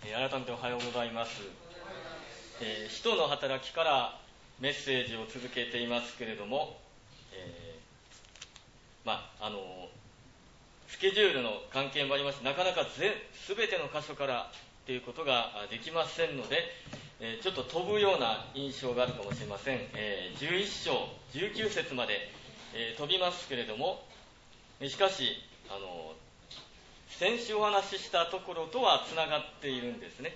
改めておはようございます。使徒の働きからメッセージを続けていますけれども、スケジュールの関係もありまして、なかなか全ての箇所からということができませんので、ちょっと飛ぶような印象があるかもしれません。11章19節まで、飛びますけれども、しかし先週お話ししたところとはつながっているんですね。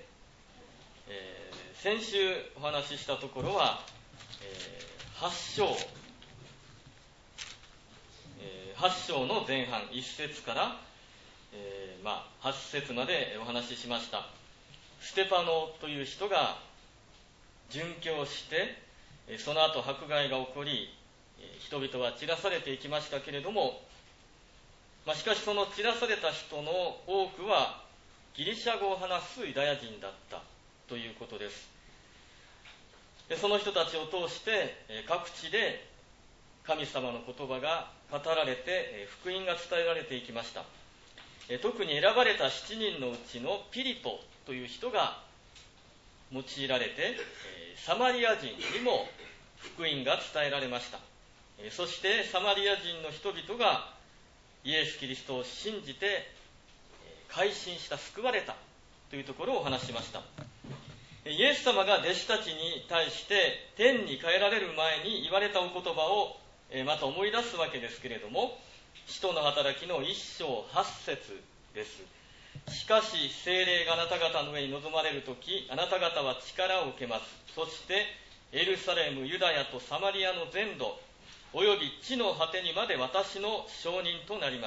先週お話ししたところは、8章の前半1節から、8節までお話ししました。ステパノという人が殉教して、その後迫害が起こり、人々は散らされていきましたけれども、しかしその散らされた人の多くはギリシャ語を話すユダヤ人だったということです。でその人たちを通して各地で神様の言葉が語られて福音が伝えられていきました。特に選ばれた7人のうちのピリポという人が用いられて、サマリア人にも福音が伝えられました。そしてサマリア人の人々がイエス・キリストを信じて改心した、救われたというところをお話ししました。イエス様が弟子たちに対して天に帰られる前に言われたお言葉をまた思い出すわけですけれども、使徒の働きの1章8節です。しかし聖霊があなた方の上に臨まれるとき、あなた方は力を受けます。そしてエルサレム、ユダヤとサマリアの全土および地の果てにまで私の証人となります。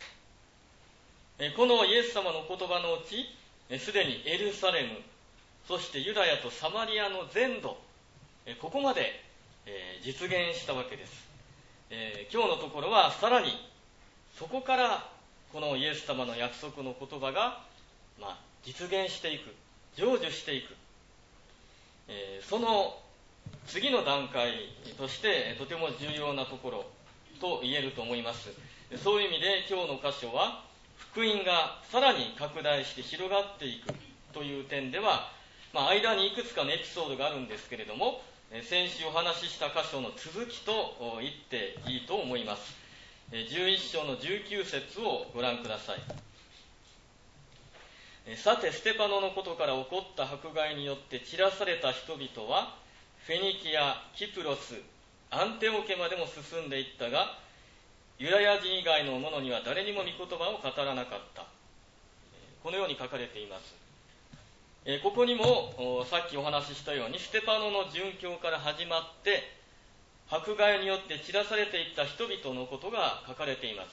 このイエス様の言葉のうち、すでにエルサレム、そしてユダヤとサマリアの全土、ここまで実現したわけです。今日のところはさらにそこからこのイエス様の約束の言葉が、実現していく、成就していく、その次の段階としてとても重要なところと言えると思います。そういう意味で今日の箇所は福音がさらに拡大して広がっていくという点では、間にいくつかのエピソードがあるんですけれども、先週お話しした箇所の続きと言っていいと思います。11章の19節をご覧ください。さてステパノのことから起こった迫害によって散らされた人々はフェニキア、キプロス、アンテオケまでも進んでいったが、ユダヤ人以外の者には誰にも御言葉を語らなかった。このように書かれています。ここにもさっきお話ししたようにステパノの殉教から始まって迫害によって散らされていった人々のことが書かれています。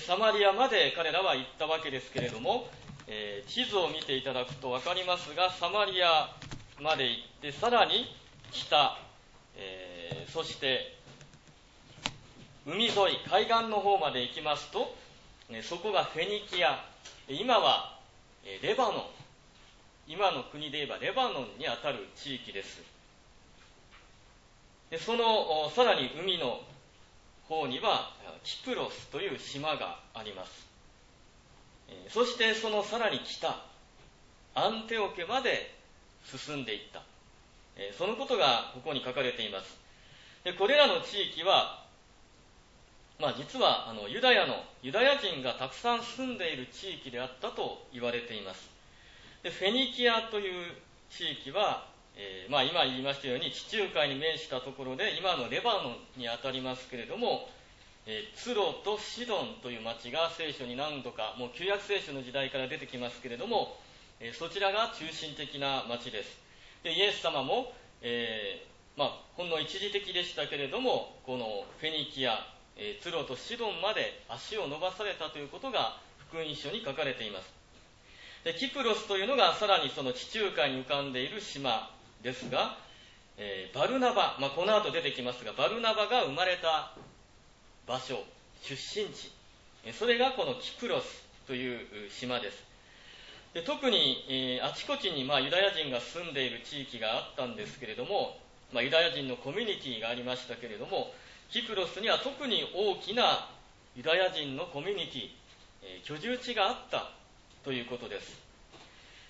サマリアまで彼らは行ったわけですけれども、地図を見ていただくと分かりますが、サマリアまで行ってさらに北、そして海沿い海岸の方まで行きますと、そこがフェニキア、今はレバノン、今の国で言えばレバノンにあたる地域です。でそのさらに海の方にはキプロスという島があります。そしてそのさらに北アンテオケまで進んでいった、そのことがここに書かれています。でこれらの地域は、実はユダヤ人がたくさん住んでいる地域であったと言われています。でフェニキアという地域は、今言いましたように地中海に面したところで今のレバノンにあたりますけれども、ツロとシドンという町が聖書に何度かもう旧約聖書の時代から出てきますけれども、そちらが中心的な町です。でイエス様も、ほんの一時的でしたけれどもこのフェニキア、ツロとシドンまで足を伸ばされたということが福音書に書かれています。でキプロスというのがさらにその地中海に浮かんでいる島ですが、バルナバ、この後出てきますがバルナバが生まれた場所、出身地、それがこのキプロスという島です。で特に、あちこちにユダヤ人が住んでいる地域があったんですけれども、ユダヤ人のコミュニティがありましたけれども、キプロスには特に大きなユダヤ人のコミュニティ、居住地があったということです。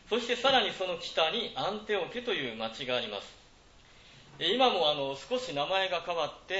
そしてさらにその北にアンテオケという町があります。今も少し名前が変わって、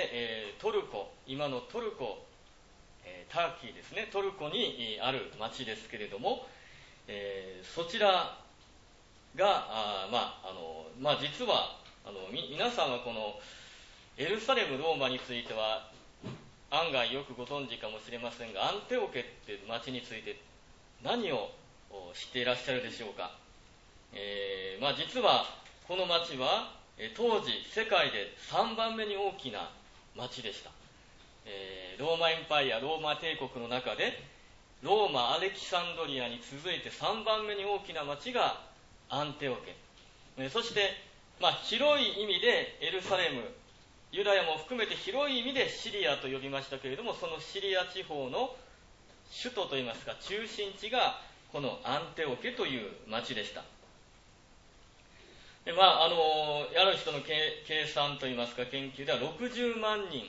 トルコ、今のトルコ、ターキーですね、トルコにある町ですけれども、そちらが実は皆さんはこのエルサレム、ローマについては案外よくご存知かもしれませんが、アンテオケっていう町について何を知っていらっしゃるでしょうか。実はこの町は当時世界で3番目に大きな町でした。ローマエンパイア、ローマ帝国の中でローマ・アレキサンドリアに続いて3番目に大きな町がアンテオケ。そして、広い意味でエルサレム、ユダヤも含めて広い意味でシリアと呼びましたけれども、そのシリア地方の首都といいますか中心地がこのアンテオケという町でした。である人の計算といいますか研究では60万人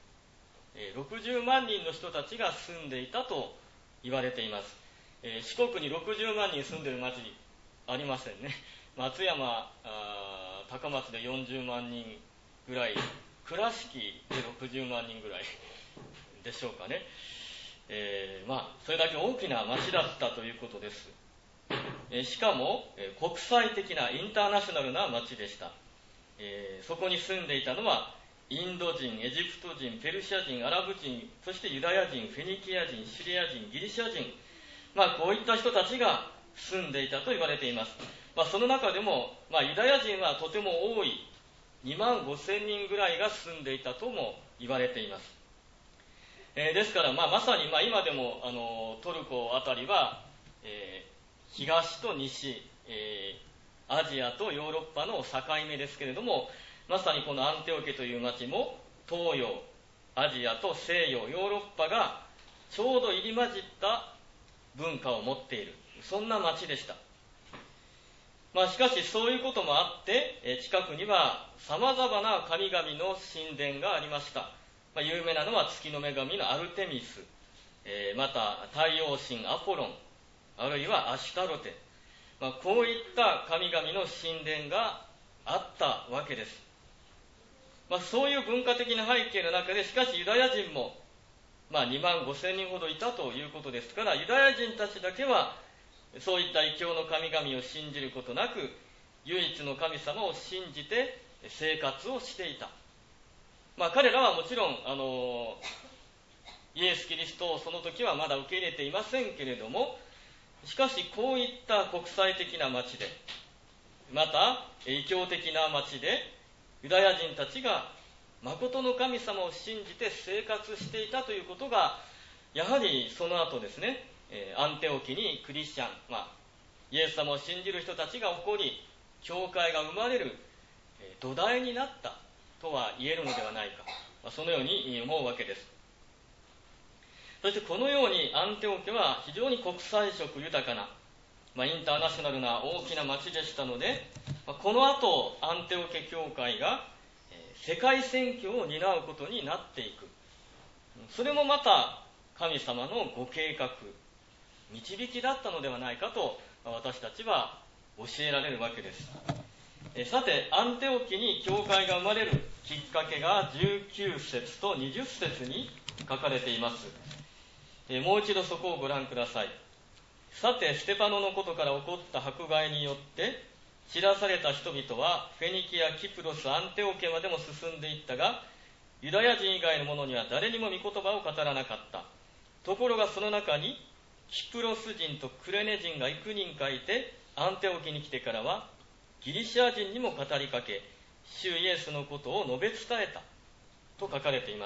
の人たちが住んでいたと言われています。四国に60万人住んでいる町ありませんね。松山、高松で40万人ぐらい、倉敷で60万人ぐらいでしょうかね。それだけ大きな町だったということです。しかも国際的なインターナショナルな町でした。そこに住んでいたのはインド人、エジプト人、ペルシャ人、アラブ人、そしてユダヤ人、フェニキア人、シリア人、ギリシャ人、こういった人たちが住んでいたと言われています。その中でも、ユダヤ人はとても多い2万5千人ぐらいが住んでいたとも言われています。ですから、まさに今でもトルコあたりは、東と西、アジアとヨーロッパの境目ですけれども、まさにこのアンテオケという町も東洋、アジアと西洋、ヨーロッパがちょうど入り混じった文化を持っている、そんな町でした。しかしそういうこともあって近くにはさまざまな神々の神殿がありました。有名なのは月の女神のアルテミス、また太陽神アポロン、あるいはアシュタロテ、こういった神々の神殿があったわけです。そういう文化的な背景の中で、しかしユダヤ人も、2万5千人ほどいたということですから、ユダヤ人たちだけはそういった異教の神々を信じることなく、唯一の神様を信じて生活をしていた。彼らはもちろんイエス・キリストをその時はまだ受け入れていませんけれども、しかしこういった国際的な町で、また異教的な町で、ユダヤ人たちが誠の神様を信じて生活していたということが、やはりその後ですね、アンテオキにクリスチャン、イエス様を信じる人たちが起こり、教会が生まれる土台になったとは言えるのではないか、そのように思うわけです。そしてこのようにアンテオケは非常に国際色豊かな、インターナショナルな大きな町でしたので、この後アンテオケ教会が世界宣教を担うことになっていく。それもまた神様のご計画、導きだったのではないかと私たちは教えられるわけです。さて、アンテオキに教会が生まれるきっかけが19節と20節に書かれています。もう一度そこをご覧ください。さて、ステパノのことから起こった迫害によって散らされた人々はフェニキア、キプロス、アンテオケまでも進んでいったが、ユダヤ人以外の者には誰にも御言葉を語らなかった。ところがその中にキプロス人とクレネ人が幾人かいて、アンテオケに来てからはギリシャ人にも語りかけ、主イエスのことを述べ伝えたと書かれています。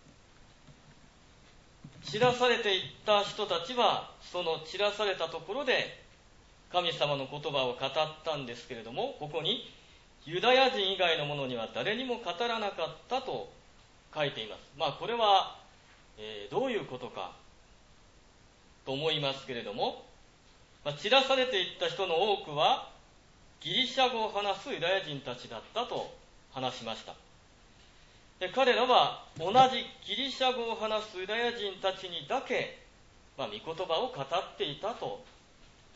散らされていった人たちは、その散らされたところで神様の言葉を語ったんですけれども、ここにユダヤ人以外の者には誰にも語らなかったと書いています。これは、どういうことかと思いますけれども、散らされていった人の多くはギリシャ語を話すユダヤ人たちだったと話しました。で、彼らは同じギリシャ語を話すユダヤ人たちにだけ、御言葉を語っていたと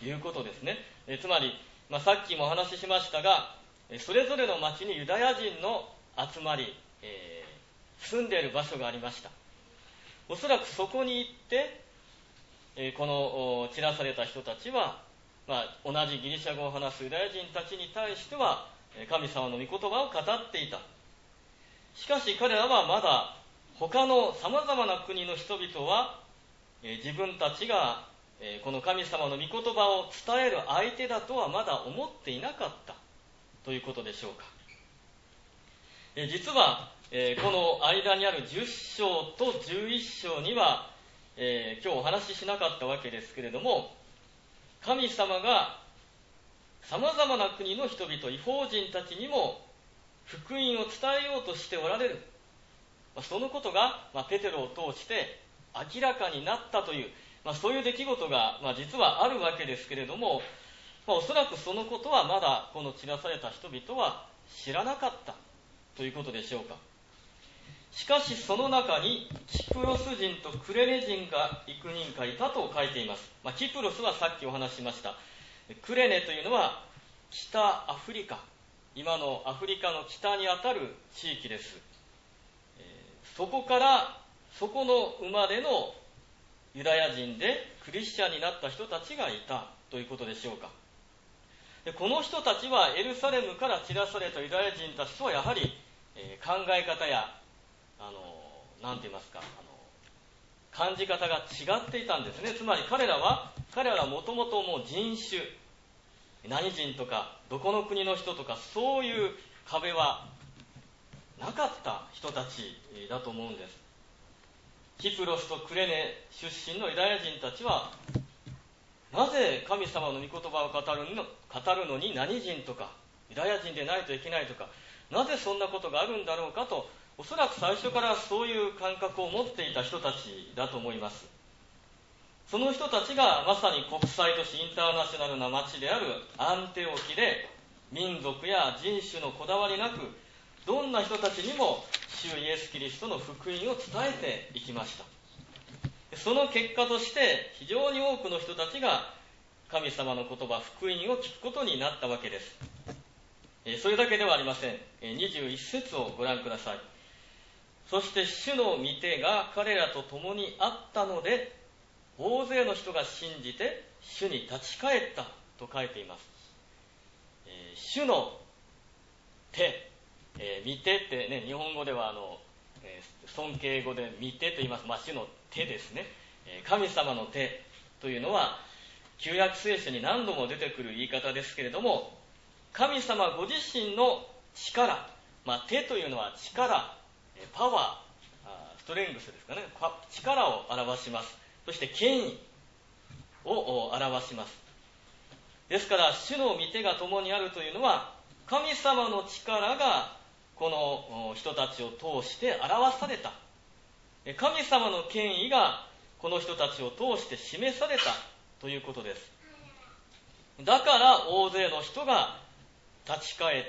いうことですね。つまり、さっきもお話ししましたが、それぞれの町にユダヤ人の集まり、住んでいる場所がありました。おそらくそこに行って、この散らされた人たちは、同じギリシャ語を話すユダヤ人たちに対しては神様の御言葉を語っていた。しかし彼らはまだ他のさまざまな国の人々は自分たちがこの神様の御言葉を伝える相手だとはまだ思っていなかったということでしょうか。実はこの間にある10章と11章には今日お話ししなかったわけですけれども、神様がさまざまな国の人々、異邦人たちにも福音を伝えようとしておられる、そのことがペテロを通して明らかになったという、そういう出来事が実はあるわけですけれども、おそらくそのことはまだこの散らされた人々は知らなかったということでしょうか。しかしその中にキプロス人とクレネ人が幾人かいたと書いています。キプロスはさっきお話ししました。クレネというのは北アフリカ、今のアフリカの北にあたる地域です。そこからそこの生まれのユダヤ人でクリスチャンになった人たちがいたということでしょうか。この人たちはエルサレムから散らされたユダヤ人たちとはやはり考え方やなんて言いますか、感じ方が違っていたんですね。つまり彼らはもともともう人種、何人とかどこの国の人とかそういう壁はなかった人たちだと思うんです。キプロスとクレネ出身のユダヤ人たちはなぜ神様の御言葉を語るのに何人とかユダヤ人でないといけないとか、なぜそんなことがあるんだろうかと、おそらく最初からそういう感覚を持っていた人たちだと思います。その人たちがまさに国際都市インターナショナルな町であるアンテオキで民族や人種のこだわりなく、どんな人たちにも主イエス・キリストの福音を伝えていきました。その結果として非常に多くの人たちが神様の言葉、福音を聞くことになったわけです。それだけではありません。21節をご覧ください。そして主の御手が彼らと共にあったので、大勢の人が信じて主に立ち返ったと書いています。主の手、御手ってね、日本語では尊敬語で御手と言います。主の手ですね。神様の手というのは旧約聖書に何度も出てくる言い方ですけれども、神様ご自身の力、手というのは力、パワー、ストレングスですかね、力を表します。そして権威を表します。ですから主の御手が共にあるというのは、神様の力がこの人たちを通して表された、神様の権威がこの人たちを通して示されたということです。だから大勢の人が立ち返って、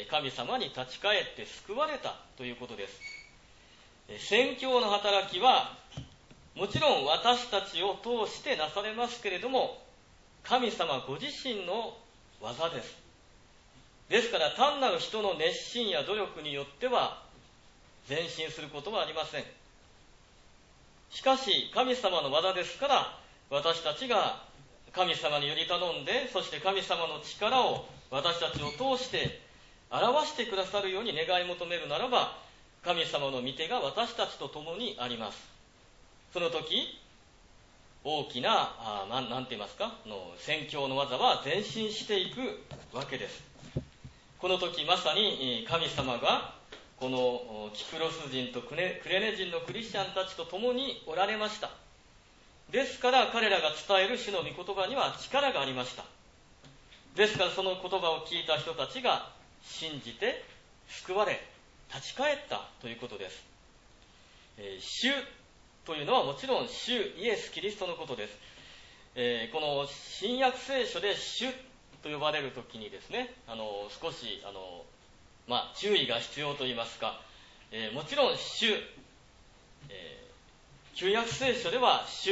神様に立ち返って救われたということです。宣教の働きはもちろん私たちを通してなされますけれども、神様ご自身の技です。ですから単なる人の熱心や努力によっては前進することはありません。しかし神様の技ですから、私たちが神様により頼んで、そして神様の力を私たちを通して表してくださるように願い求めるならば、神様の御手が私たちと共にあります。その時大きななんて言いますか、宣教の技は前進していくわけです。この時まさに神様がこのキプロス人とクレネ人のクリスチャンたちと共におられました。ですから彼らが伝える主の御言葉には力がありました。ですからその言葉を聞いた人たちが信じて救われ立ち返ったということです。主というのはもちろん主イエス・キリストのことです。この新約聖書で主と呼ばれるときにですね、少し注意が必要といいますか、もちろん主、旧約聖書では主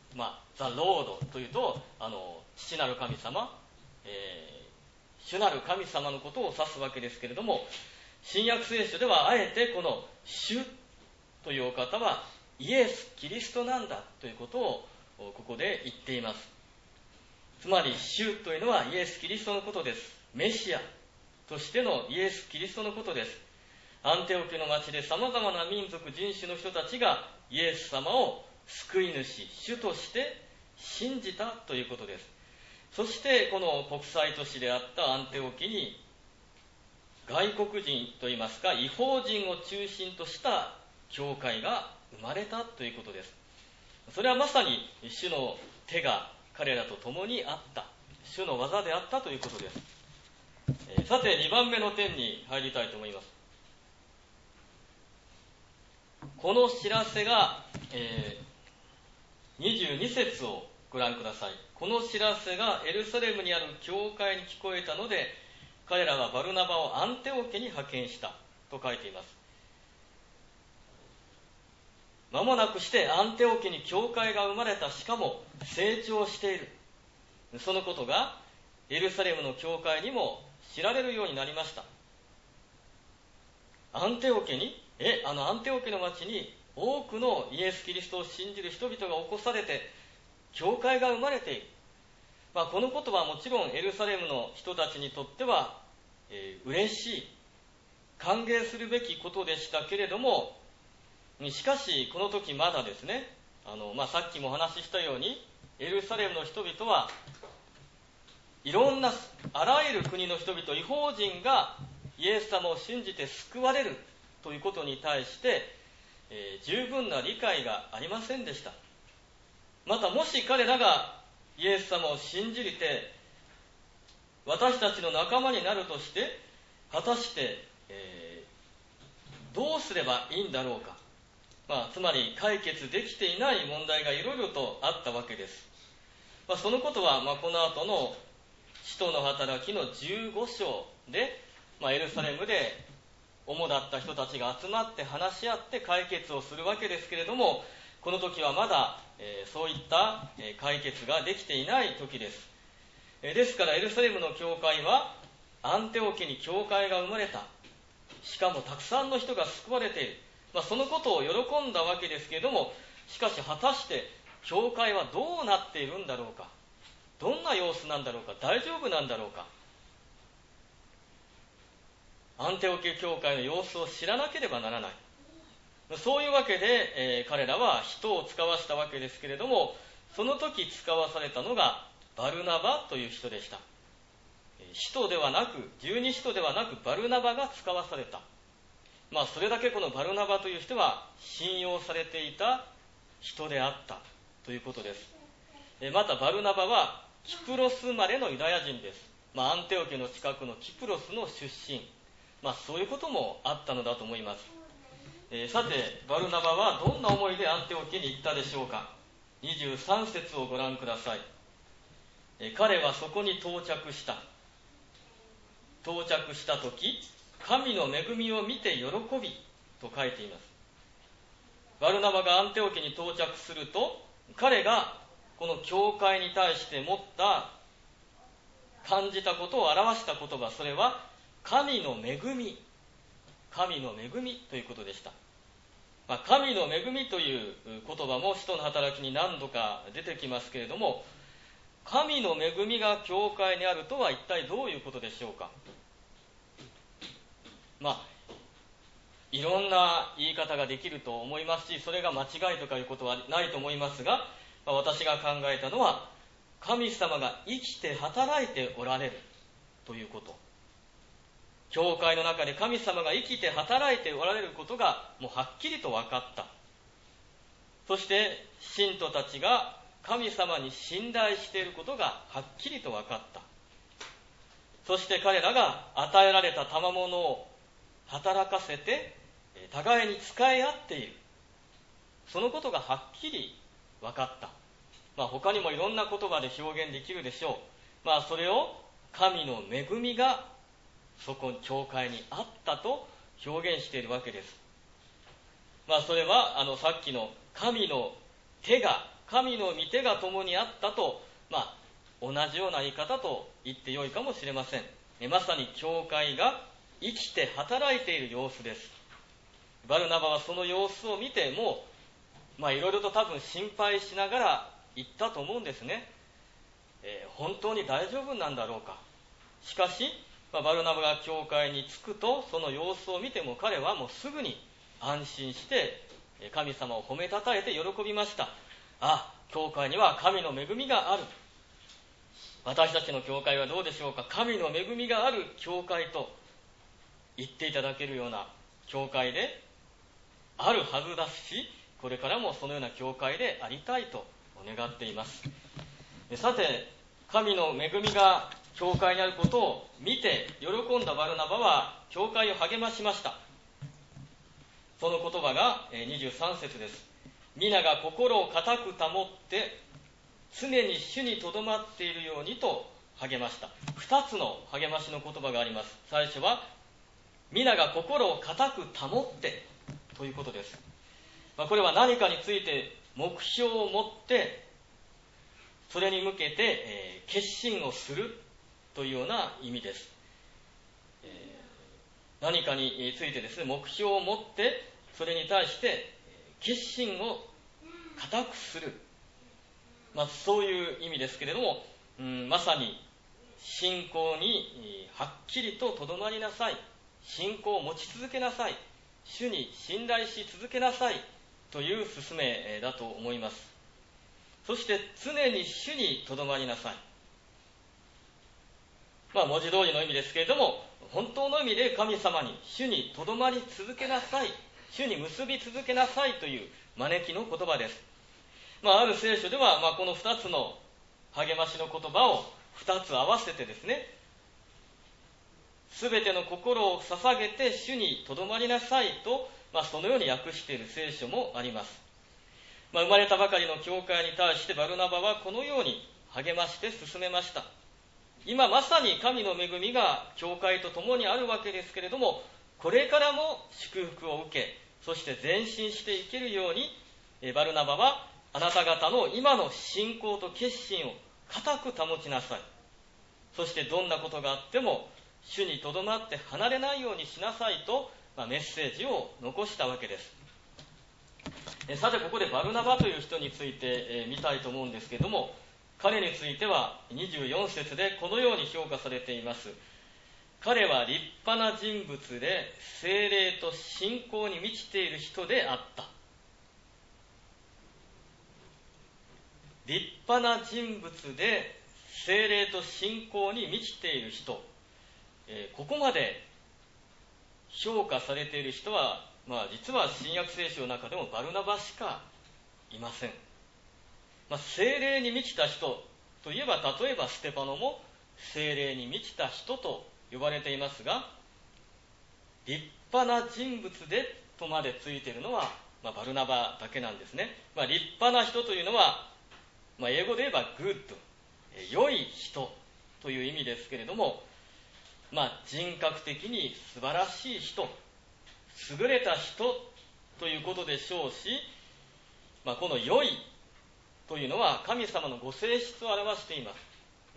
ザ・ロードというと父なる神様、主なる神様のことを指すわけですけれども、新約聖書ではあえてこの主というお方はイエス・キリストなんだということをここで言っています。つまり主というのはイエス・キリストのことです。メシアとしてのイエス・キリストのことです。アンテオケの町で様々な民族人種の人たちがイエス様を救い主、主として信じたということです。そしてこの国際都市であったアンテオケに外国人といいますか異邦人を中心とした教会が生まれたということです。それはまさに主の手が彼らと共にあった、主の技であったということです。さて2番目の点に入りたいと思います。この知らせが、22節をご覧ください。この知らせがエルサレムにある教会に聞こえたので、彼らはバルナバをアンテオケに派遣したと書いています。間もなくしてアンテオケに教会が生まれた、しかも成長している。そのことがエルサレムの教会にも知られるようになりました。アンテオケにアンテオケの町に多くのイエス・キリストを信じる人々が起こされて教会が生まれている。このことはもちろんエルサレムの人たちにとっては、嬉しい、歓迎するべきことでしたけれども、しかしこの時まだですね、さっきもお話ししたようにエルサレムの人々はいろんなあらゆる国の人々、異邦人がイエス様を信じて救われるということに対して、十分な理解がありませんでした。またもし彼らがイエス様を信じて私たちの仲間になるとして、果たして、どうすればいいんだろうか、つまり解決できていない問題がいろいろとあったわけです。そのことは、この後の使徒の働きの15章で、エルサレムで主だった人たちが集まって話し合って解決をするわけですけれども、この時はまだ、そういった解決ができていない時です。ですからエルサレムの教会はアンテオケに教会が生まれた、しかもたくさんの人が救われている、そのことを喜んだわけですけれども、しかし果たして教会はどうなっているんだろうか、どんな様子なんだろうか、大丈夫なんだろうか。アンテオケ教会の様子を知らなければならない。そういうわけで、彼らは人を使わしたわけですけれども、その時使わされたのがバルナバという人でした。使徒ではなく、十二使徒ではなくバルナバが使わされた。それだけこのバルナバという人は信用されていた人であったということです。またバルナバはキプロス生まれのユダヤ人です。アンテオケの近くのキプロスの出身、そういうこともあったのだと思います。さてバルナバはどんな思いでアンテオケに行ったでしょうか。23節をご覧ください。彼はそこに到着した時、神の恵みを見て喜びと書いています。バルナバがアンテオケに到着すると、彼がこの教会に対して持った感じたことを表した言葉、それは神の恵みということでした。神の恵みという言葉も使徒の働きに何度か出てきますけれども、神の恵みが教会にあるとは一体どういうことでしょうか。いろんな言い方ができると思いますし、それが間違いとかいうことはないと思いますが、私が考えたのは、神様が生きて働いておられるということ。教会の中で神様が生きて働いておられることがもうはっきりと分かった。そして信徒たちが神様に信頼していることがはっきりと分かった。そして彼らが与えられた賜物を働かせて互いに使い合っている、そのことがはっきり分かった。他にもいろんな言葉で表現できるでしょう。それを神の恵みがそこに教会にあったと表現しているわけです。それはさっきの神の手が神の御手が共にあったと、同じような言い方と言ってよいかもしれません。まさに教会が生きて働いている様子です。バルナバはその様子を見てもういろいろと多分心配しながら言ったと思うんですね。本当に大丈夫なんだろうか。しかし、バルナバが教会に着くとその様子を見ても彼はもうすぐに安心して神様を褒めたたえて喜びました。教会には神の恵みがある。私たちの教会はどうでしょうか。神の恵みがある教会と言っていただけるような教会であるはずだし、これからもそのような教会でありたいと願っています。さて、神の恵みが教会にあることを見て喜んだバルナバは教会を励ましました。その言葉が23節です。皆が心を固く保って常に主にとどまっているようにと励ました。2つの励ましの言葉があります。最初は皆が心を固く保ってということです。これは何かについて目標を持ってそれに向けて決心をするというような意味です。何かについてですね、目標を持ってそれに対して決心を固くする、そういう意味ですけれども、まさに信仰にはっきりととどまりなさい、信仰を持ち続けなさい、主に信頼し続けなさいという勧めだと思います。そして常に主にとどまりなさい、文字通りの意味ですけれども、本当の意味で神様に主にとどまり続けなさい、主に結び続けなさいという招きの言葉です。ある聖書では、この2つの励ましの言葉を2つ合わせてですね、すべての心を捧げて主にとどまりなさいと、そのように訳している聖書もあります。生まれたばかりの教会に対してバルナバはこのように励まして進めました。今まさに神の恵みが教会と共にあるわけですけれども、これからも祝福を受け、そして前進していけるように、バルナバはあなた方の今の信仰と決心を固く保ちなさい。そしてどんなことがあっても主にとどまって離れないようにしなさいと、メッセージを残したわけです。さて、ここでバルナバという人について見たいと思うんですけれども、彼については24節でこのように評価されています。彼は立派な人物で聖霊と信仰に満ちている人であった。立派な人物で聖霊と信仰に満ちている人、ここまで評価されている人は、実は新約聖書の中でもバルナバしかいません。聖霊に満ちた人といえば、例えばステパノも聖霊に満ちた人と呼ばれていますが、立派な人物でとまでついているのは、バルナバだけなんですね。立派な人というのは、英語で言えばグッド、良い人という意味ですけれども、人格的に素晴らしい人、優れた人ということでしょうし、この良いというのは神様のご性質を表しています。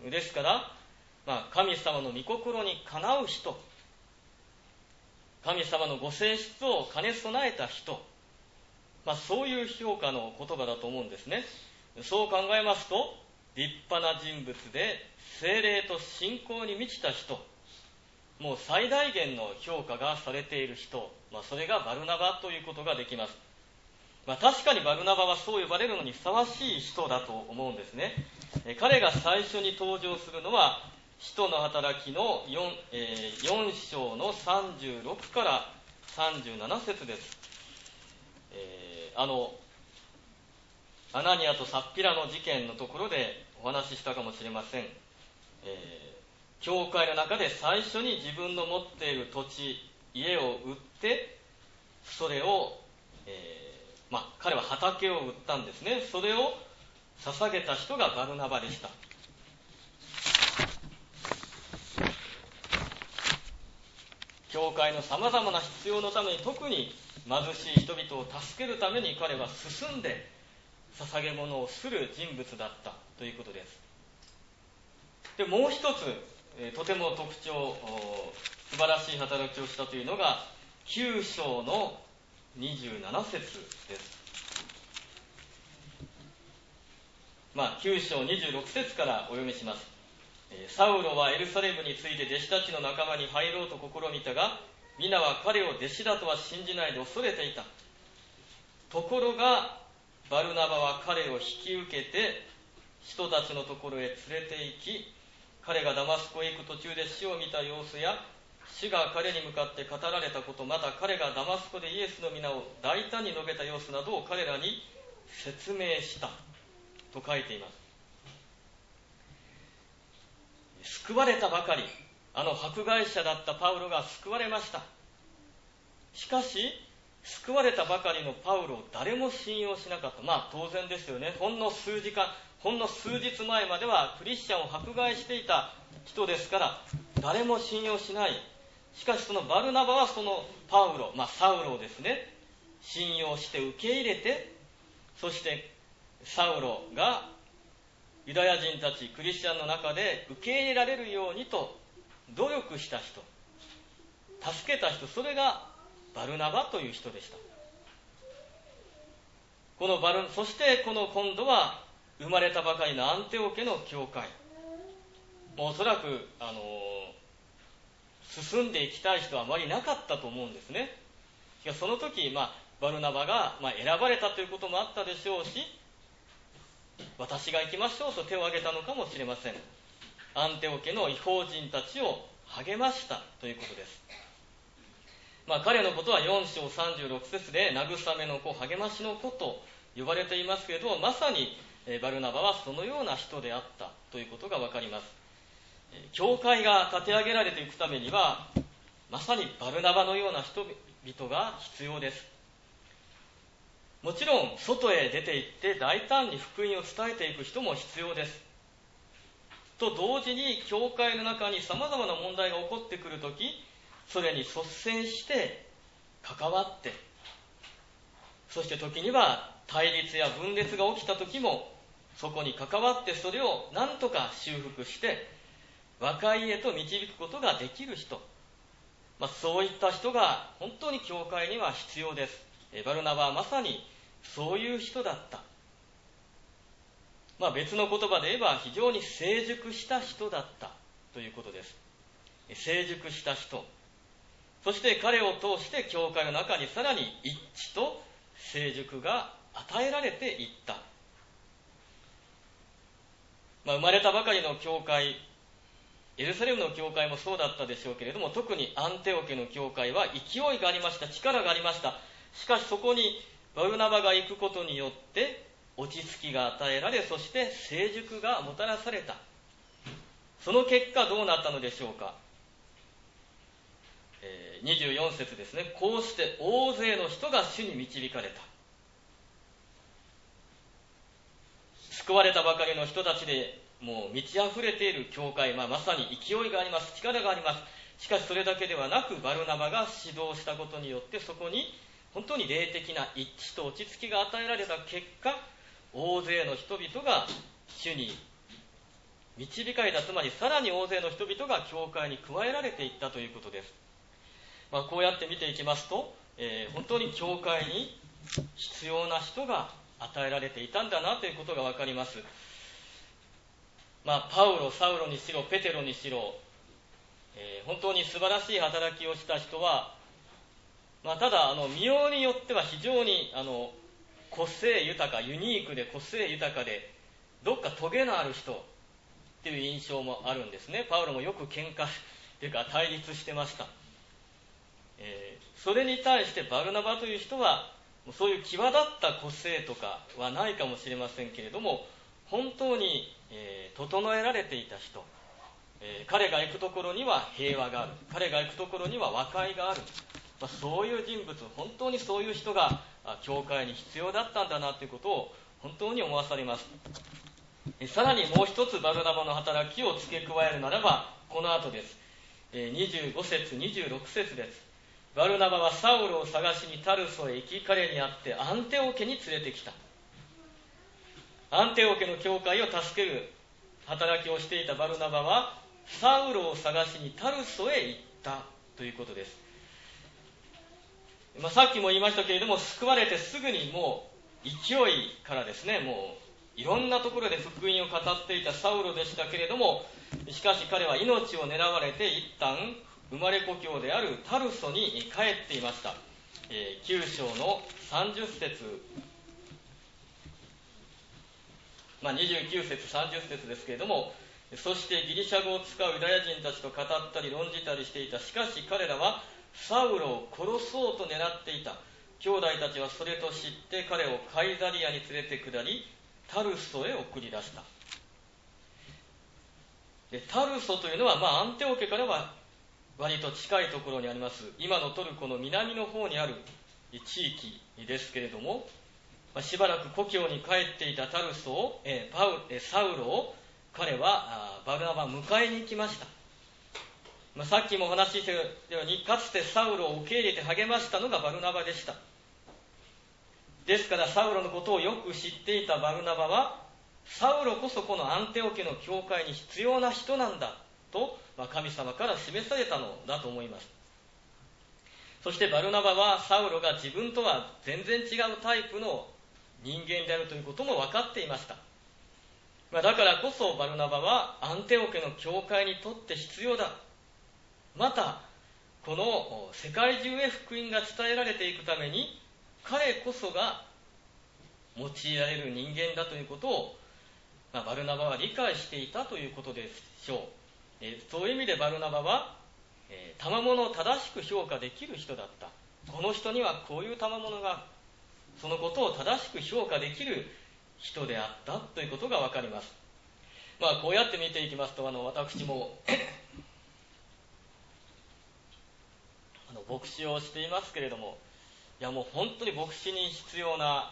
ですから、神様の御心にかなう人、神様のご性質を兼ね備えた人、そういう評価の言葉だと思うんですね。そう考えますと、立派な人物で聖霊と信仰に満ちた人、もう最大限の評価がされている人、それがバルナバということができます。確かにバルナバはそう呼ばれるのにふさわしい人だと思うんですね。彼が最初に登場するのは使徒の働きの 4章の36から37節です。アナニアとサッピラの事件のところでお話ししたかもしれません。教会の中で最初に自分の持っている土地、家を売って、それを、彼は畑を売ったんですね。それを捧げた人がバルナバでした。教会のさまざまな必要のために、特に貧しい人々を助けるために彼は進んで捧げ物をする人物だったということです。で、もう一つ、とても特徴、素晴らしい働きをしたというのが9章の27節です。9章26節からお読みします。サウロはエルサレムについて弟子たちの仲間に入ろうと試みたが、皆は彼を弟子だとは信じないで恐れていた。ところがバルナバは彼を引き受けて人たちのところへ連れて行き、彼がダマスコへ行く途中で死を見た様子や、主が彼に向かって語られたこと、また彼がダマスコでイエスの皆を大胆に述べた様子などを彼らに説明したと書いています。救われたばかり、あの迫害者だったパウロが救われました。しかし救われたばかりのパウロを誰も信用しなかった。当然ですよね。ほんの数日前まではクリスチャンを迫害していた人ですから、誰も信用しない。しかしそのバルナバはそのパウロ、サウロをですね、信用して受け入れて、そしてサウロがユダヤ人たちクリスチャンの中で受け入れられるようにと努力した人、助けた人、それがバルナバという人でした。そして今度は生まれたばかりのアンテオ家の教会、おそらく進んでいきたい人はあまりなかったと思うんですね。その時、バルナバが、選ばれたということもあったでしょうし、私が行きましょうと手を挙げたのかもしれません。アンテオ家の異邦人たちを励ましたということです。彼のことは4章36節で慰めの子、励ましの子と呼ばれていますけれど、まさにバルナバはそのような人であったということがわかります。教会が立て上げられていくためには、まさにバルナバのような人々が必要です。もちろん外へ出て行って大胆に福音を伝えていく人も必要です。と同時に教会の中にさまざまな問題が起こってくるとき、それに率先して関わって、そして時には対立や分裂が起きたときもそこに関わって、それを何とか修復して和解へと導くことができる人、そういった人が本当に教会には必要です。バルナバはまさにそういう人だった。別の言葉で言えば非常に成熟した人だったということです。成熟した人、そして彼を通して教会の中にさらに一致と成熟が与えられていった。生まれたばかりの教会、エルサレムの教会もそうだったでしょうけれども、特にアンテオ家の教会は勢いがありました、力がありました。しかしそこにバルナバが行くことによって落ち着きが与えられ、そして成熟がもたらされた。その結果どうなったのでしょうか。24節ですね。こうして大勢の人が主に導かれた。救われたばかりの人たちでもう満ち溢れている教会、まさに勢いがあります、力があります。しかしそれだけではなく、バルナバが指導したことによって、そこに本当に霊的な一致と落ち着きが与えられた結果、大勢の人々が主に導かれた。つまりさらに大勢の人々が教会に加えられていったということです。こうやって見ていきますと、本当に教会に必要な人が与えられていたんだなということが分かります。パウロ、サウロにしろペテロにしろ、本当に素晴らしい働きをした人は、ただ見ようによっては非常に個性豊か、ユニークで個性豊かで、どっかトゲのある人っていう印象もあるんですね。パウロもよく喧嘩というか対立してました。それに対してバルナバという人はそういう際立った個性とかはないかもしれませんけれども、本当に、整えられていた人、彼が行くところには平和がある、彼が行くところには和解がある、そういう人物、本当にそういう人が教会に必要だったんだなということを本当に思わされます。さらにもう一つバルナバの働きを付け加えるならばこの後です。25節26節です。バルナバはサウロを探しにタルソへ行き、彼に会ってアンテオ家に連れてきた。 アンテオケの教会を助ける働きをしていたバルナバはサウロを探しにタルソへ行ったということです。さっきも言いましたけれども、救われてすぐにもう勢いからですね、もういろんなところで福音を語っていたサウロでしたけれども、しかし彼は命を狙われて一旦生まれ故郷であるタルソに帰っていました。9章の30節、29節30節ですけれども、そしてギリシャ語を使うユダヤ人たちと語ったり論じたりしていた。しかし彼らはサウロを殺そうと狙っていた。兄弟たちはそれと知って彼をカイザリアに連れて下り、タルソへ送り出した。でタルソというのは、アンテオケからは割と近いところにあります。今のトルコの南の方にある地域ですけれども、しばらく故郷に帰っていたタルソを、サウロを彼はバルナバ迎えに行きました。さっきもお話ししたように、かつてサウロを受け入れて励ましたのがバルナバでした。ですからサウロのことをよく知っていたバルナバは、サウロこそこのアンテオケの教会に必要な人なんだと、神様から示されたのだと思います。そしてバルナバはサウロが自分とは全然違うタイプの人間であるということも分かっていました。だからこそバルナバはアンテオケの教会にとって必要だ。またこの世界中へ福音が伝えられていくために彼こそが用いられる人間だということを、バルナバは理解していたということでしょう。そういう意味でバルナバは賜物を正しく評価できる人だった。この人にはこういう賜物が、そのことを正しく評価できる人であったということが分かります。こうやって見ていきますと、私も牧師をしていますけれども、もう本当に牧師に必要な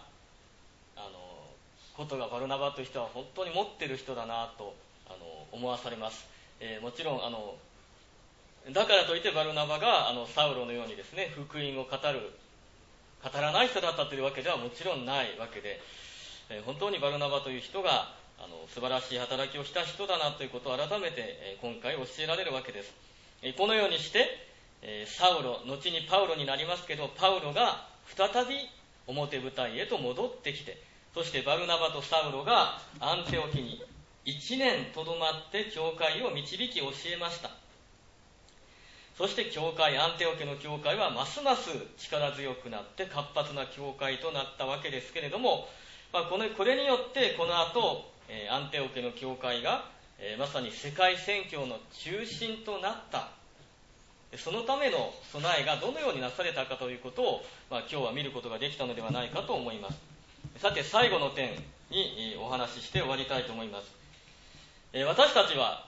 ことがバルナバという人は本当に持っている人だなと思わされます。もちろんだからといってバルナバがサウロのようにですね、福音を語らない人だったというわけではもちろんないわけで、本当にバルナバという人が素晴らしい働きをした人だなということを改めて今回教えられるわけです。このようにしてサウロ、後にパウロになりますけど、パウロが再び表舞台へと戻ってきて、そしてバルナバとサウロがアンテオケに1年とどまって教会を導き教えました。そしてアンテオケの教会はますます力強くなって活発な教会となったわけですけれども、これによってこの後アンテオケの教会がまさに世界宣教の中心となった。そのための備えがどのようになされたかということを、今日は見ることができたのではないかと思います。さて最後の点にお話しして終わりたいと思います。私たちは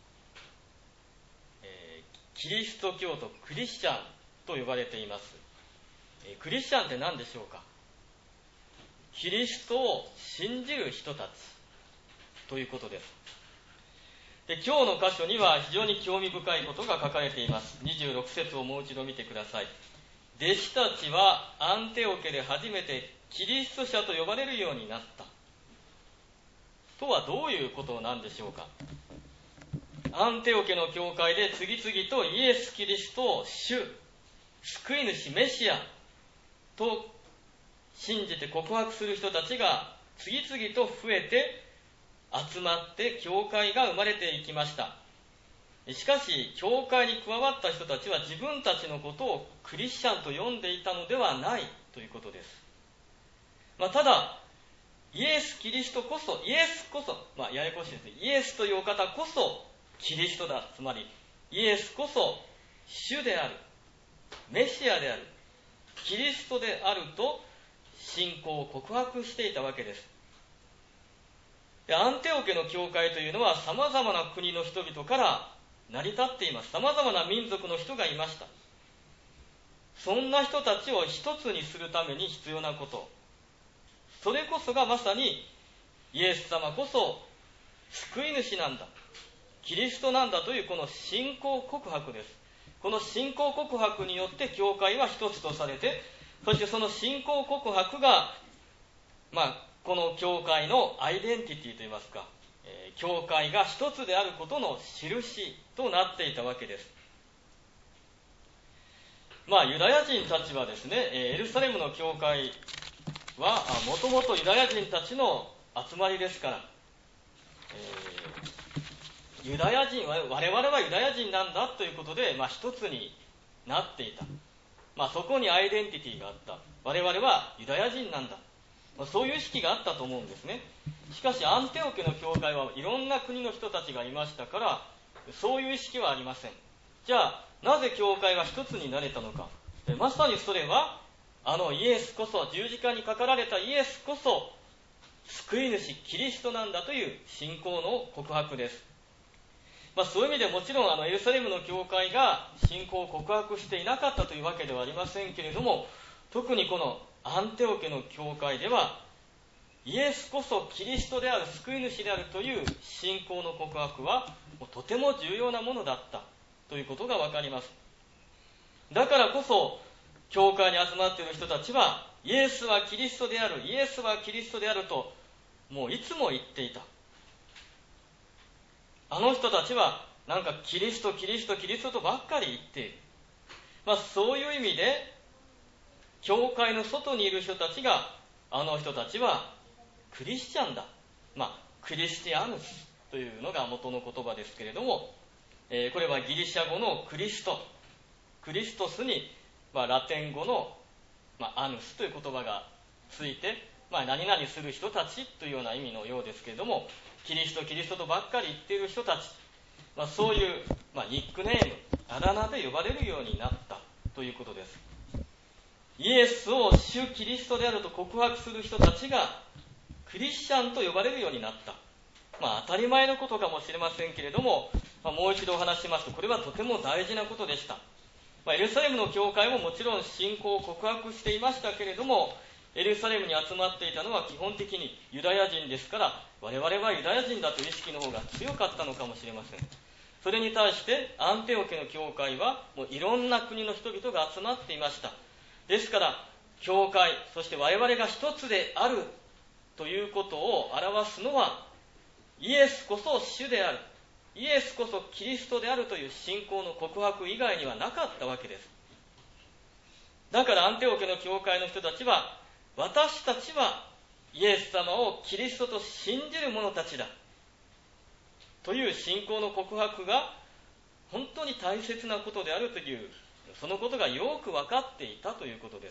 キリスト教徒、クリスチャンと呼ばれています。クリスチャンって何でしょうか。キリストを信じる人たちということです。で、今日の箇所には非常に興味深いことが書かれています。26節をもう一度見てください。弟子たちはアンテオケで初めてキリスト者と呼ばれるようになったとはどういうことなんでしょうか。アンテオケの教会で次々とイエス・キリストを主、救い主、メシアと信じて告白する人たちが次々と増えて集まって教会が生まれていきました。しかし教会に加わった人たちは自分たちのことをクリスチャンと呼んでいたのではないということです。ただイエス・キリストこそ、ややこしいですね。イエスというお方こそキリストだ。つまりイエスこそ主である、メシアである、キリストであると信仰を告白していたわけです。で、アンテオケの教会というのは様々な国の人々から成り立っています。様々な民族の人がいました。そんな人たちを一つにするために必要なこと、それこそがまさにイエス様こそ救い主なんだ、キリストなんだというこの信仰告白です。この信仰告白によって教会は一つとされて、そしてその信仰告白がこの教会のアイデンティティといいますか、教会が一つであることの印となっていたわけです。ユダヤ人たちはですね、エルサレムの教会はもともとユダヤ人たちの集まりですから、ユダヤ人は我々はユダヤ人なんだということで、一つになっていた。そこにアイデンティティがあった。我々はユダヤ人なんだ。そういう意識があったと思うんですね。しかしアンテオケの教会はいろんな国の人たちがいましたから、そういう意識はありません。じゃあなぜ教会は一つになれたのか。まさにそれはイエスこそ、十字架にかかられたイエスこそ救い主キリストなんだという信仰の告白です。そういう意味でもちろんエルサレムの教会が信仰を告白していなかったというわけではありませんけれども、特にこのアンテオケの教会ではイエスこそキリストである、救い主であるという信仰の告白はとても重要なものだったということがわかります。だからこそ教会に集まっている人たちはイエスはキリストである、イエスはキリストであるともういつも言っていた。あの人たちはなんかキリストキリストキリストとばっかり言っている。そういう意味で教会の外にいる人たちが、あの人たちはクリスチャンだ、クリスティアヌスというのが元の言葉ですけれども、これはギリシャ語のクリスト、クリストスに、ラテン語の、アヌスという言葉がついて、何々する人たちというような意味のようですけれども、キリストキリストとばっかり言っている人たち、そういう、ニックネーム、あだ名で呼ばれるようになったということです。イエスを主キリストであると告白する人たちがクリスチャンと呼ばれるようになった。当たり前のことかもしれませんけれども、もう一度お話しますと、これはとても大事なことでした。エルサレムの教会ももちろん信仰を告白していましたけれども、エルサレムに集まっていたのは基本的にユダヤ人ですから、我々はユダヤ人だという意識の方が強かったのかもしれません。それに対してアンテオケの教会はもういろんな国の人々が集まっていました。ですから教会、そして我々が一つであるということを表すのは、イエスこそ主である、イエスこそキリストであるという信仰の告白以外にはなかったわけです。だからアンテオケの教会の人たちは、私たちはイエス様をキリストと信じる者たちだという信仰の告白が本当に大切なことであるという、そのことがよく分かっていたということです。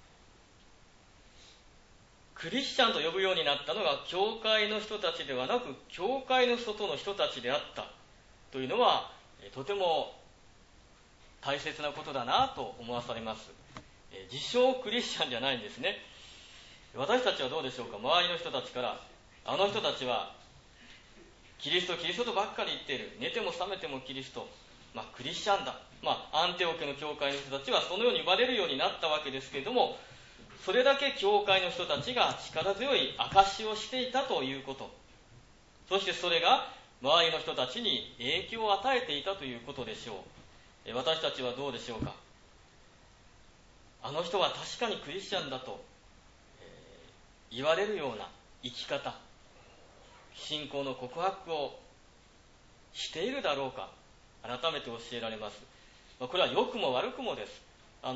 クリスチャンと呼ぶようになったのが教会の人たちではなく、教会の外の人たちであったというのはとても大切なことだなと思わされます。自称クリスチャンじゃないんですね。私たちはどうでしょうか。周りの人たちから、あの人たちはキリストキリストとばっかり言っている、寝ても覚めてもキリスト、クリスチャンだ、アンテオケの教会の人たちはそのように言われるようになったわけですけれども、それだけ教会の人たちが力強い証しをしていたということ、そしてそれが周りの人たちに影響を与えていたということでしょう。私たちはどうでしょうか。あの人は確かにクリスチャンだと、言われるような生き方、信仰の告白をしているだろうか。改めて教えられます。これは良くも悪くもです。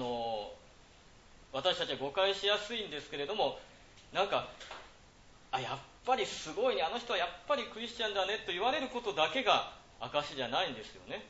私たちは誤解しやすいんですけれども、やっぱりすごいね、あの人はやっぱりクリスチャンだねと言われることだけが証じゃないんですよね。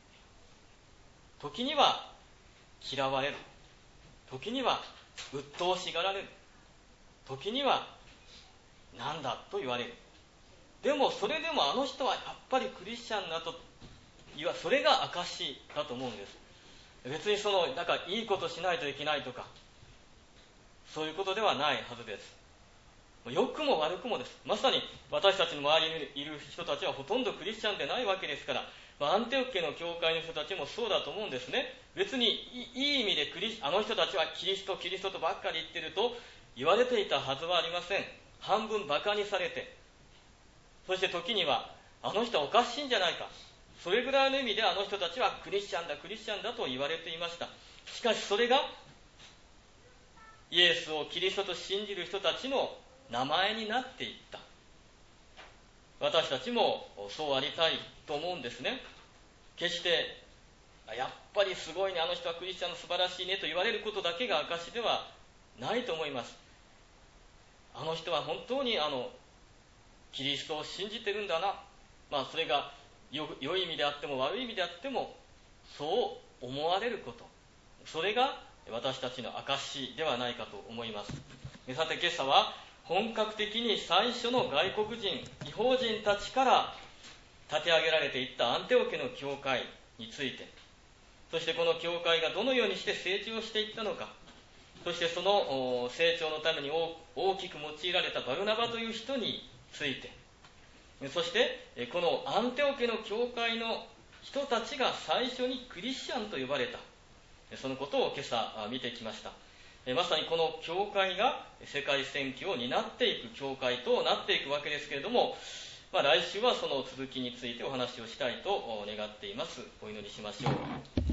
時には嫌われる、時には鬱陶しがられる、時にはなんだと言われる。でもそれでもあの人はやっぱりクリスチャンだとそれが証だと思うんです。別にいいことしないといけないとか、そういうことではないはずです。良くも悪くもです。まさに私たちの周りにいる人たちはほとんどクリスチャンでないわけですから、アンテオケの教会の人たちもそうだと思うんですね。別にいい意味であの人たちはキリストキリストとばっかり言ってると言われていたはずはありません。半分バカにされて、そして時にはあの人はおかしいんじゃないか、それぐらいの意味であの人たちはクリスチャンだクリスチャンだと言われていました。しかしそれがイエスをキリストと信じる人たちの名前になっていった。私たちもそうありたいと思うんですね。決してやっぱりすごいね、あの人はクリスチャンの素晴らしいねと言われることだけが証ではないと思います。あの人は本当にキリストを信じてるんだな、それが良い意味であっても悪い意味であってもそう思われること、それが私たちの証ではないかと思います。さて今朝は本格的に最初の外国人異邦人たちから立て上げられていったアンテオ家の教会について、そしてこの教会がどのようにして成長していったのか、そしてその成長のために大きく用いられたバルナバという人について、そしてこのアンテオ家の教会の人たちが最初にクリスチャンと呼ばれた、そのことを今朝見てきました。まさにこの教会が世界宣教を担っていく教会となっていくわけですけれども、来週はその続きについてお話をしたいと願っています。お祈りしましょう。